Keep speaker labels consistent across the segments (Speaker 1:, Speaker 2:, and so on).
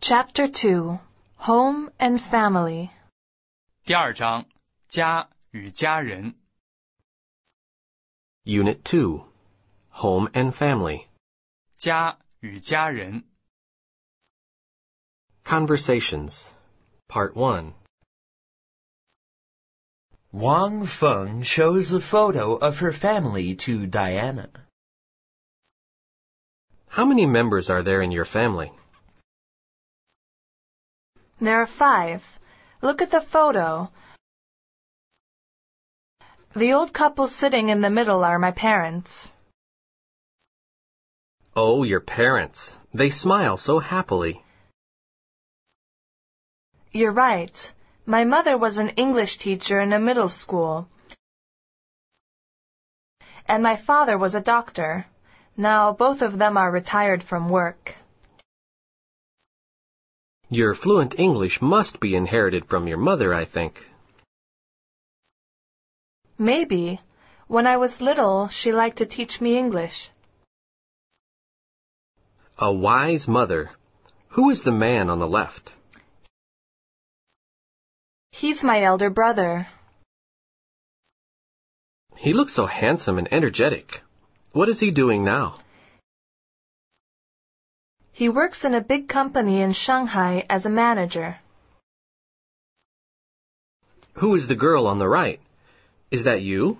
Speaker 1: Chapter 2 Home and Family
Speaker 2: 第二章，家与家人。
Speaker 3: Unit 2 Home and Family
Speaker 2: 家与家人。
Speaker 3: Conversations Part 1
Speaker 4: Wang Feng shows a photo of her family to Diana.
Speaker 3: How many members are there in your family?
Speaker 1: There are 5. Look at the photo. The old couple sitting in the middle are my parents.
Speaker 3: Oh, your parents. They smile so happily.
Speaker 1: You're right. My mother was an English teacher in a middle school. And my father was a doctor. Now both of them are retired from work.
Speaker 3: Your fluent English must be inherited from your mother, I think.
Speaker 1: Maybe. When I was little, she liked to teach me English.
Speaker 3: A wise mother. Who is the man on the left?
Speaker 1: He's my elder brother.
Speaker 3: He looks so handsome and energetic. What is he doing now?
Speaker 1: He works in a big company in Shanghai as a manager.
Speaker 3: Who is the girl on the right? Is that you?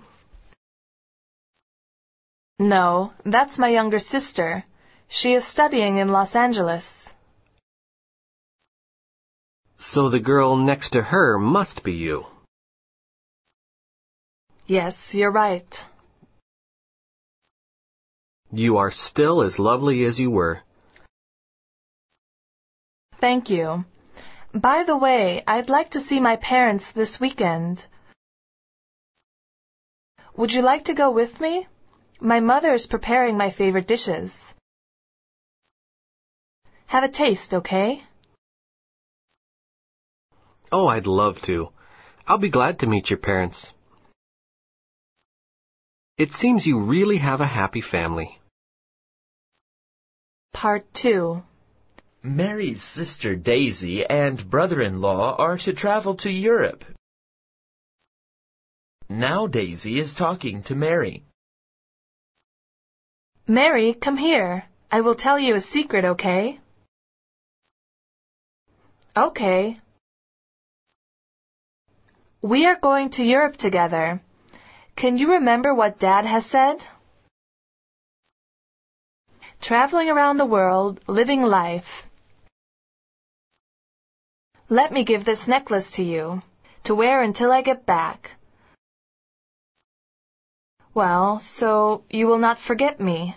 Speaker 1: No, that's my younger sister. She is studying in Los Angeles.
Speaker 3: So the girl next to her must be you.
Speaker 1: Yes, you're right.
Speaker 3: You are still as lovely as you were.
Speaker 1: Thank you. By the way, I'd like to see my parents this weekend. Would you like to go with me? My mother is preparing my favorite dishes. Have a taste, okay?
Speaker 3: Oh, I'd love to. I'll be glad to meet your parents. It seems you really have a happy family. Part 2
Speaker 4: Mary's sister Daisy and brother-in-law are to travel to Europe. Now Daisy is talking to Mary.
Speaker 1: Mary, come here. I will tell you a secret, okay? Okay. We are going to Europe together. Can you remember what Dad has said? Traveling around the world, living life. Let me give this necklace to you, to wear until I get back. Well, so you will not forget me.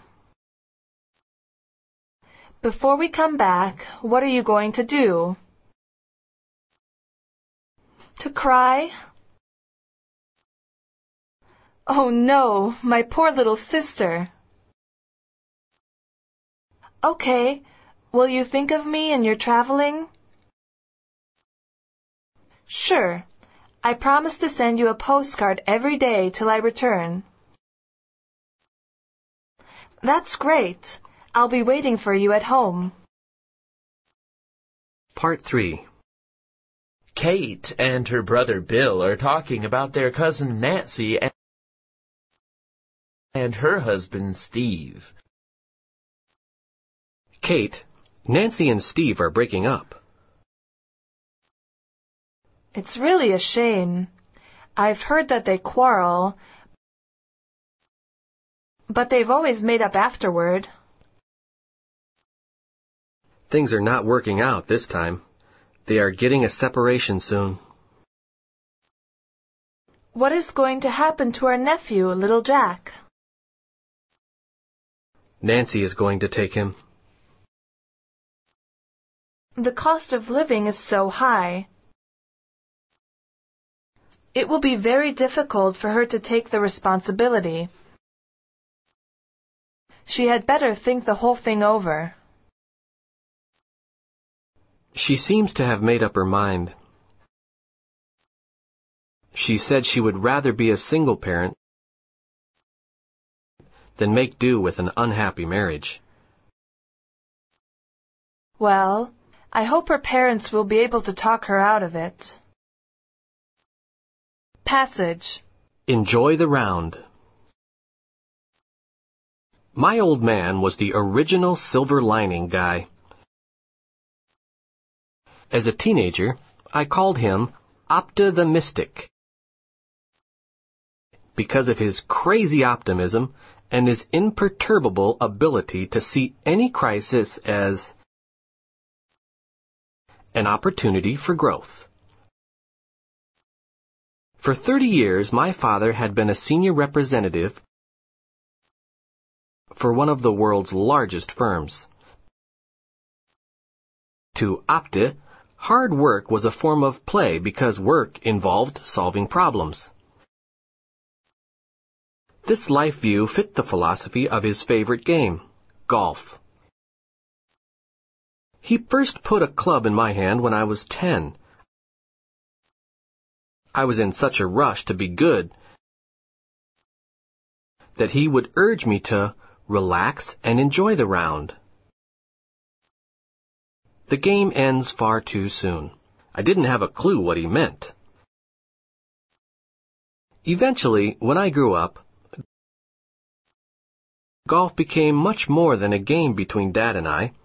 Speaker 1: Before we come back, what are you going to do? To cry? Oh no, my poor little sister. Okay, will you think of me in your traveling? Sure. I promise to send you a postcard every day till I return. That's great. I'll be waiting for you at home.
Speaker 3: Part 3
Speaker 4: Kate and her brother Bill are talking about their cousin Nancy and her husband Steve.
Speaker 3: Kate, Nancy and Steve are breaking up.
Speaker 1: It's really a shame. I've heard that they quarrel, but they've always made up afterward.
Speaker 3: Things are not working out this time. They are getting a separation soon.
Speaker 1: What is going to happen to our nephew, little Jack?
Speaker 3: Nancy is going to take him.
Speaker 1: The cost of living is so high. It will be very difficult for her to take the responsibility. She had better think the whole thing over.
Speaker 3: She seems to have made up her mind. She said she would rather be a single parent than make do with an unhappy marriage.
Speaker 1: Well, I hope her parents will be able to talk her out of it. Passage.
Speaker 3: Enjoy the round. My old man was the original silver lining guy. As a teenager, I called him Opta the Mystic because of his crazy optimism and his imperturbable ability to see any crisis as an opportunity for growth. For 30 years, my father had been a senior representative for one of the world's largest firms. To Opta, hard work was a form of play because work involved solving problems. This life view fit the philosophy of his favorite game, golf. He first put a club in my hand when I was 10. I was in such a rush to be good that he would urge me to relax and enjoy the round. The game ends far too soon. I didn't have a clue what he meant. Eventually, when I grew up, golf became much more than a game between Dad and I.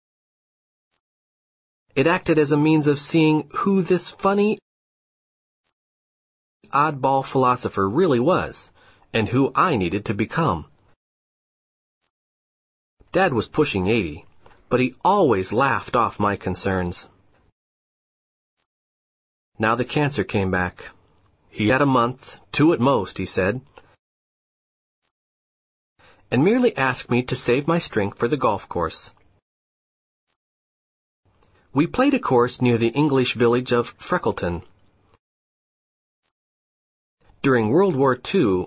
Speaker 3: It acted as a means of seeing who this funny, oddball philosopher really was, and who I needed to become. Dad was pushing 80, but he always laughed off my concerns. Now the cancer came back. He had a month, 2 at most, he said, and merely asked me to save my strength for the golf course. We played a course near the English village of Freckleton. During World War II,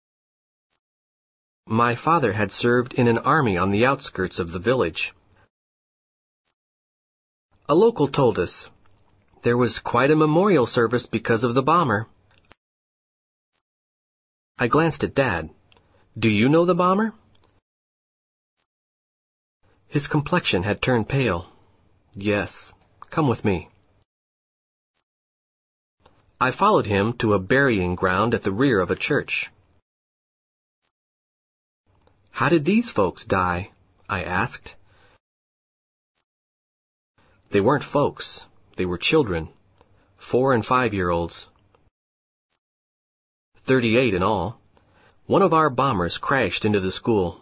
Speaker 3: my father had served in an army on the outskirts of the village. A local told us there was quite a memorial service because of the bomber. I glanced at Dad. Do you know the bomber? His complexion had turned pale. Yes, come with me. I followed him to a burying ground at the rear of a church. How did these folks die? I asked. They weren't folks. They were children, 4- and 5-year-olds. 38 in all. One of our bombers crashed into the school.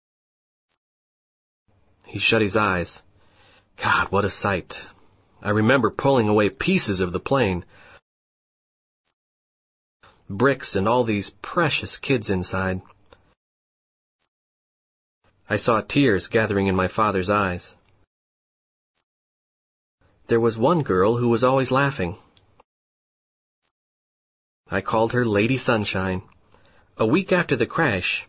Speaker 3: He shut his eyes. God, what a sight. I remember pulling away pieces of the plane. Bricks and all these precious kids inside. I saw tears gathering in my father's eyes. There was one girl who was always laughing. I called her Lady Sunshine. A week after the crash,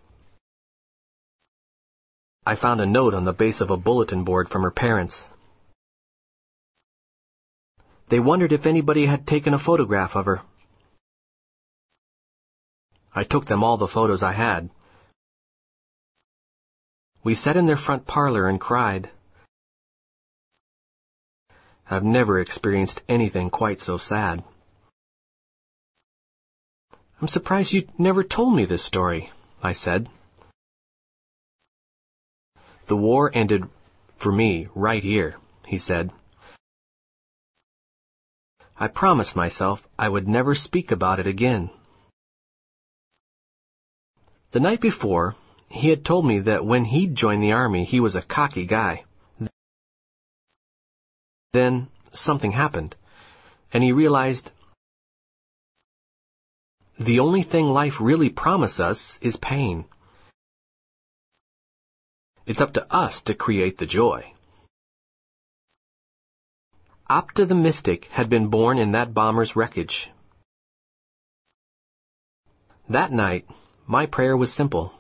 Speaker 3: I found a note on the base of a bulletin board from her parents. They wondered if anybody had taken a photograph of her. I took them all the photos I had. We sat in their front parlor and cried. I've never experienced anything quite so sad. I'm surprised you never told me this story, I said. The war ended for me right here, he said. I promised myself I would never speak about it again. The night before, he had told me that when he'd joined the army, he was a cocky guy. Then something happened, and he realized the only thing life really promises us is pain. It's up to us to create the joy. Opta the Mystic had been born in that bomber's wreckage. That night, my prayer was simple.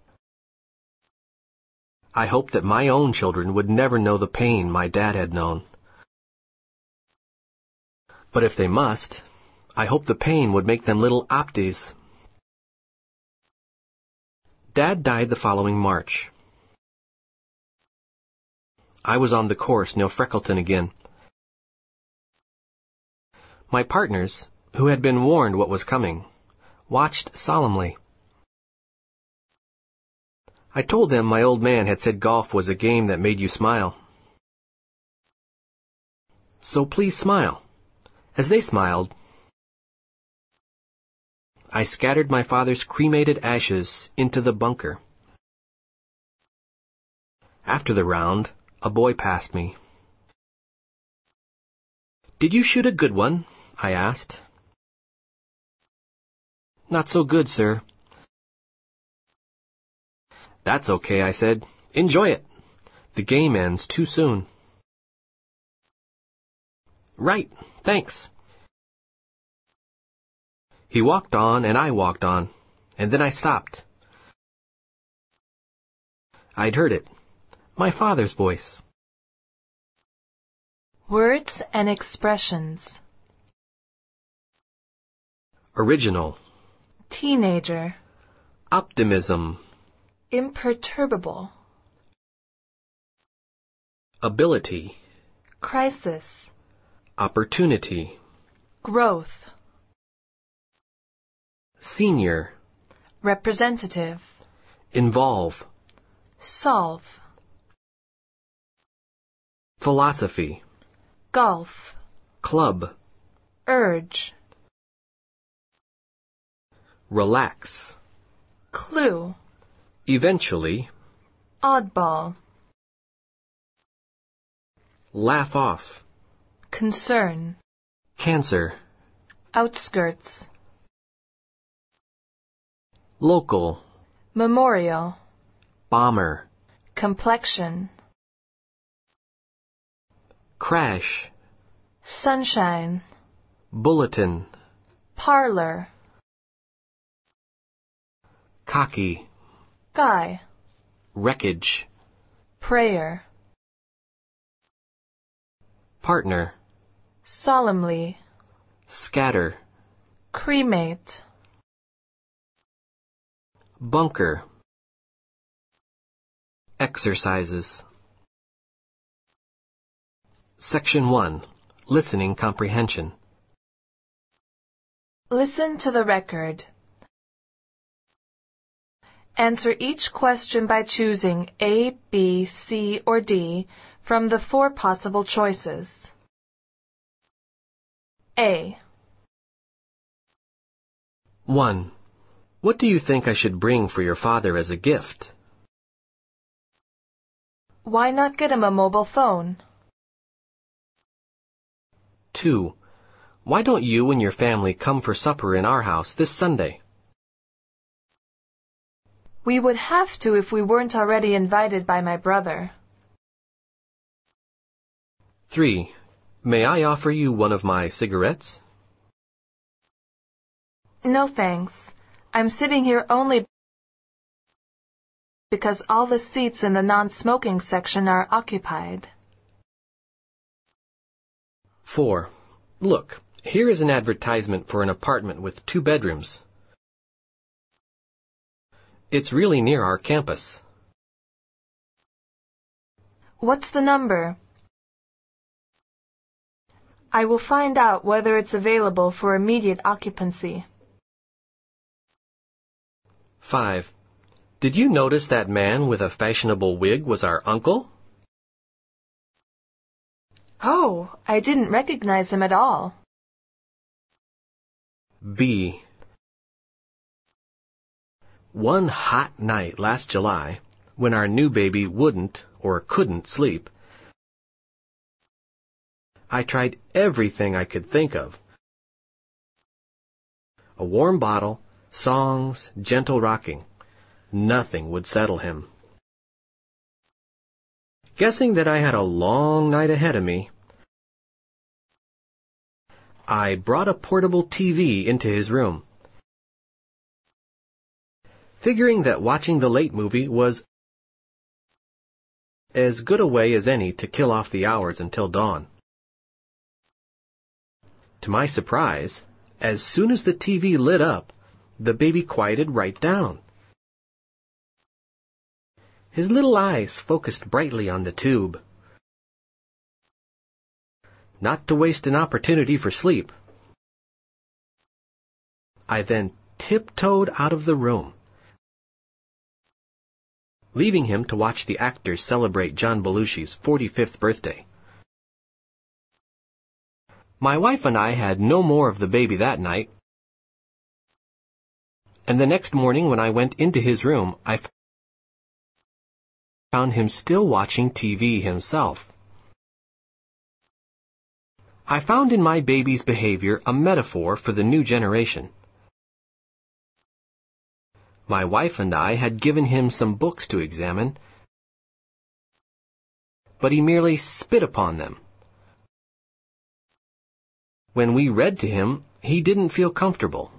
Speaker 3: I hoped that my own children would never know the pain my dad had known. But if they must, I hope the pain would make them little Opties. Dad died the following March. I was on the course near Freckleton again, My partners, who had been warned what was coming, watched solemnly. I told them my old man had said golf was a game that made you smile. So please smile. As they smiled, I scattered my father's cremated ashes into the bunker. After the round, a boy passed me. "Did you shoot a good one?" I asked. "Not so good, sir." "That's okay," I said. "Enjoy it. The game ends too soon." "Right, thanks." He walked on and I walked on, and then I stopped. I'd heard it. My father's voice.
Speaker 1: Words and expressions.
Speaker 3: Original.
Speaker 1: Teenager.
Speaker 3: Optimism.
Speaker 1: Imperturbable.
Speaker 3: Ability.
Speaker 1: Crisis.
Speaker 3: Opportunity.
Speaker 1: Growth.
Speaker 3: Senior.
Speaker 1: Representative.
Speaker 3: Involve.
Speaker 1: Solve.
Speaker 3: Philosophy.
Speaker 1: Golf.
Speaker 3: Club.
Speaker 1: Urge.
Speaker 3: Relax.
Speaker 1: Clue.
Speaker 3: Eventually.
Speaker 1: Oddball.
Speaker 3: Laugh off.
Speaker 1: Concern.
Speaker 3: Cancer.
Speaker 1: Outskirts.
Speaker 3: Local.
Speaker 1: Memorial.
Speaker 3: Bomber.
Speaker 1: Complexion.
Speaker 3: Crash.
Speaker 1: Sunshine.
Speaker 3: Bulletin.
Speaker 1: Parlor.
Speaker 3: Cocky.
Speaker 1: Guy.
Speaker 3: Wreckage.
Speaker 1: Prayer.
Speaker 3: Partner.
Speaker 1: Solemnly.
Speaker 3: Scatter.
Speaker 1: Cremate.
Speaker 3: Bunker. Exercises. Section 1. Listening Comprehension.
Speaker 1: Listen to the record. Answer each question by choosing A, B, C, or D from the 4 possible choices. A.
Speaker 3: 1. What do you think I should bring for your father as a gift?
Speaker 1: Why not get him a mobile phone?
Speaker 3: 2. Why don't you and your family come for supper in our house this Sunday?
Speaker 1: We would have to if we weren't already invited by my brother.
Speaker 3: 3. May I offer you one of my cigarettes?
Speaker 1: No thanks. I'm sitting here only because all the seats in the non-smoking section are occupied.
Speaker 3: 4. Look, here is an advertisement for an apartment with 2 bedrooms. It's really near our campus.
Speaker 1: What's the number? I will find out whether it's available for immediate occupancy.
Speaker 3: 5. Did you notice that man with a fashionable wig was our uncle?
Speaker 1: Oh, I didn't recognize him at all.
Speaker 3: B. One hot night last July, when our new baby wouldn't or couldn't sleep, I tried everything I could think of. A warm bottle, songs, gentle rocking. Nothing would settle him. Guessing that I had a long night ahead of me, I brought a portable TV into his room, figuring that watching the late movie was as good a way as any to kill off the hours until dawn. To my surprise, as soon as the TV lit up, the baby quieted right down. His little eyes focused brightly on the tube. Not to waste an opportunity for sleep, I then tiptoed out of the room, leaving him to watch the actors celebrate John Belushi's 45th birthday. My wife and I had no more of the baby that night, and the next morning when I went into his room, I found him still watching TV himself. I found in my baby's behavior a metaphor for the new generation. My wife and I had given him some books to examine, but he merely spit upon them. When we read to him, he didn't feel comfortable.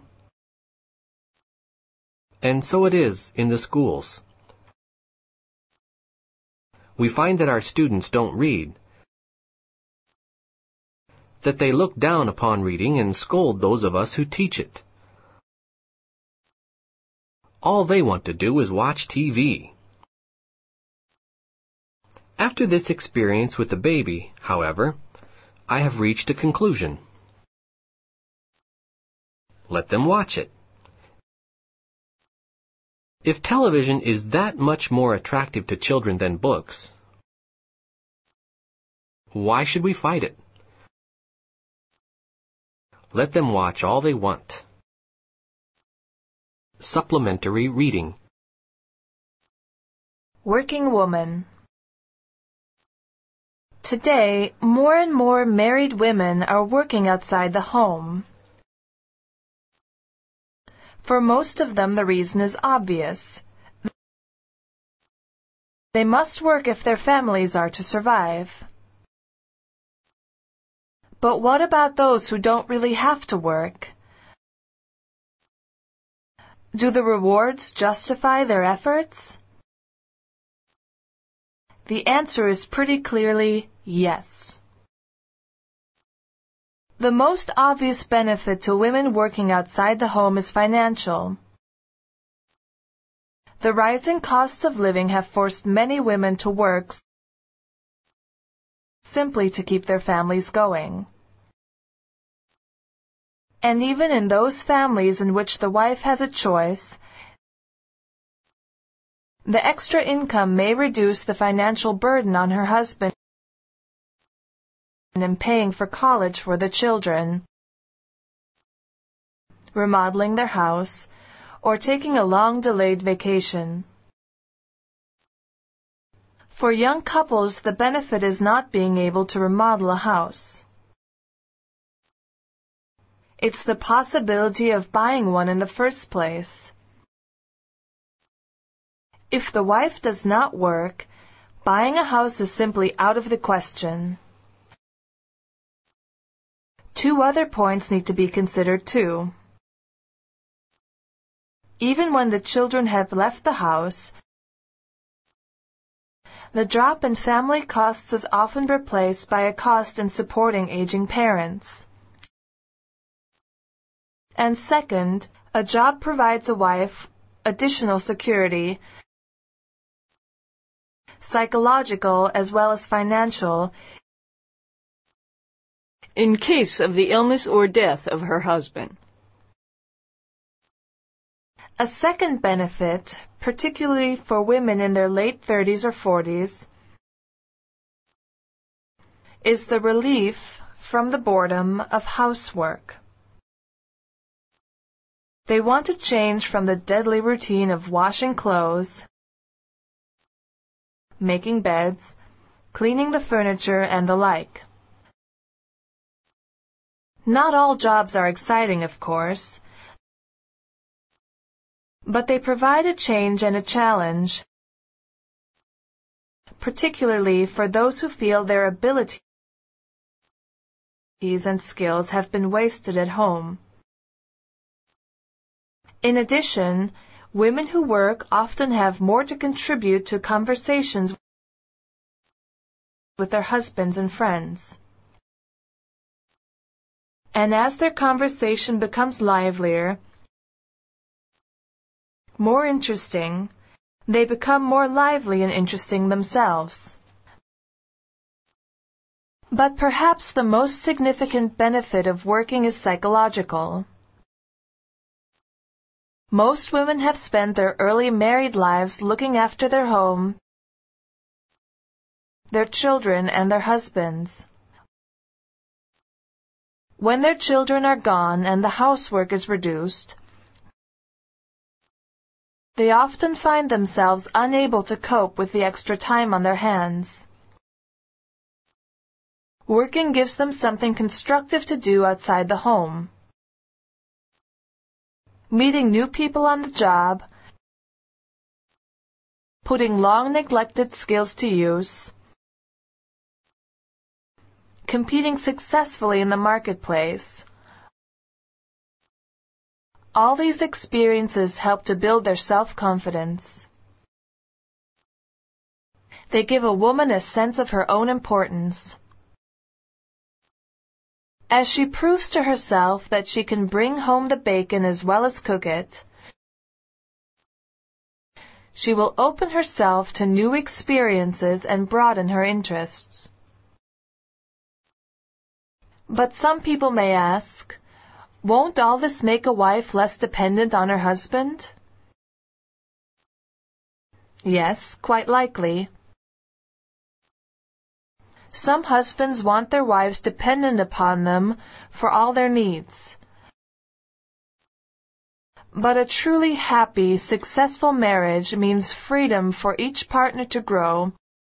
Speaker 3: And so it is in the schools. We find that our students don't read, that they look down upon reading and scold those of us who teach it. All they want to do is watch TV. After this experience with the baby, however, I have reached a conclusion. Let them watch it. If television is that much more attractive to children than books, why should we fight it? Let them watch all they want. Supplementary reading.
Speaker 1: Working woman. Today, more and more married women are working outside the home. For most of them, the reason is obvious. They must work if their families are to survive. But what about those who don't really have to work? Do the rewards justify their efforts? The answer is pretty clearly yes. The most obvious benefit to women working outside the home is financial. The rising costs of living have forced many women to work simply to keep their families going. And even in those families in which the wife has a choice, the extra income may reduce the financial burden on her husband in paying for college for the children, remodeling their house, or taking a long-delayed vacation. For young couples, the benefit is not being able to remodel a house. It's the possibility of buying one in the first place. If the wife does not work, buying a house is simply out of the question. Two other points need to be considered too. Even when the children have left the house, the drop in family costs is often replaced by a cost in supporting aging parents. And second, a job provides a wife additional security, psychological as well as financial,
Speaker 5: in case of the illness or death of her husband.
Speaker 1: A second benefit, particularly for women in their late 30s or 40s, is the relief from the boredom of housework. They want to change from the deadly routine of washing clothes, making beds, cleaning the furniture, and the like. Not all jobs are exciting, of course, but they provide a change and a challenge, particularly for those who feel their abilities and skills have been wasted at home. In addition, women who work often have more to contribute to conversations with their husbands and friends. And as their conversation becomes livelier, more interesting, they become more lively and interesting themselves. But perhaps the most significant benefit of working is psychological. Most women have spent their early married lives looking after their home, their children, and their husbands. When their children are gone and the housework is reduced, they often find themselves unable to cope with the extra time on their hands. Working gives them something constructive to do outside the home. Meeting new people on the job, putting long-neglected skills to use, competing successfully in the marketplace. All these experiences help to build their self-confidence. They give a woman a sense of her own importance. As she proves to herself that she can bring home the bacon as well as cook it, she will open herself to new experiences and broaden her interests. But some people may ask, won't all this make a wife less dependent on her husband? Yes, quite likely. Some husbands want their wives dependent upon them for all their needs. But a truly happy, successful marriage means freedom for each partner to grow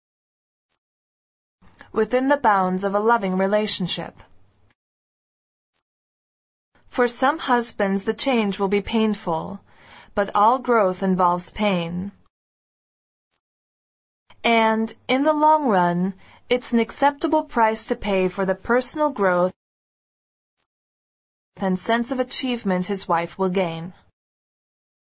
Speaker 1: within the bounds of a loving relationship. For some husbands, the change will be painful, but all growth involves pain. And, in the long run, it's an acceptable price to pay for the personal growth and sense of achievement his wife will gain.